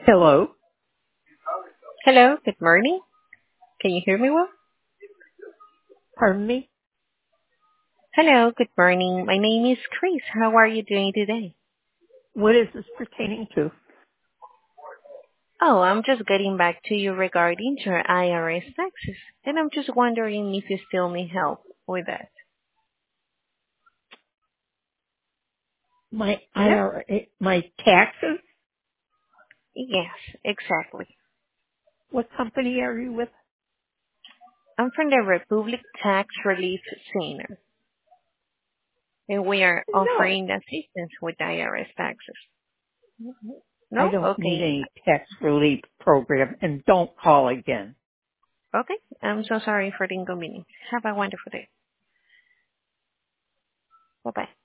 Hello. Hello, good morning. Can you hear me well? Pardon me? Hello, good morning. My name is Chris. How are you doing today? What is this pertaining to? Oh, I'm just getting back to you regarding your IRS taxes, and I'm just wondering if you still need help with that. My Hello? IRA, my taxes? Yes, exactly. What company are you with? I'm from the Republic Tax Relief Center, and we are No. offering assistance with IRS taxes. I No? don't need Okay. any tax relief program, and don't call again. Okay. I'm so sorry for the inconvenience. Have a wonderful day. Bye-bye.